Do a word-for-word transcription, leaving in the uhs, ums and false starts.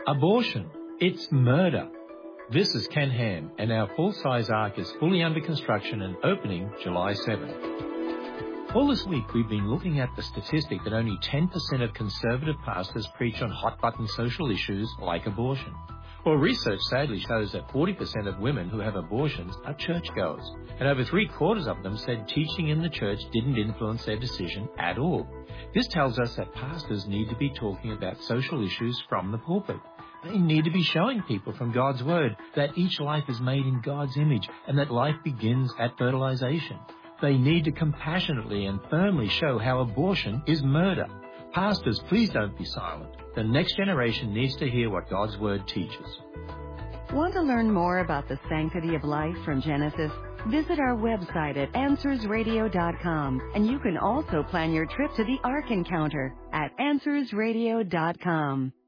Abortion. It's murder. This is Ken Ham, and our full-size ark is fully under construction and opening July seventh. All this week, we've been looking at the statistic that only ten percent of conservative pastors preach on hot-button social issues like abortion. Well, research sadly shows that forty percent of women who have abortions are churchgoers, and over three-quarters of them said teaching in the church didn't influence their decision at all. This tells us that pastors need to be talking about social issues from the pulpit. They need to be showing people from God's Word that each life is made in God's image and that life begins at fertilization. They need to compassionately and firmly show how abortion is murder. Pastors, please don't be silent. The next generation needs to hear what God's Word teaches. Want to learn more about the sanctity of life from Genesis? Visit our website at answers radio dot com, and you can also plan your trip to the Ark Encounter at answers radio dot com.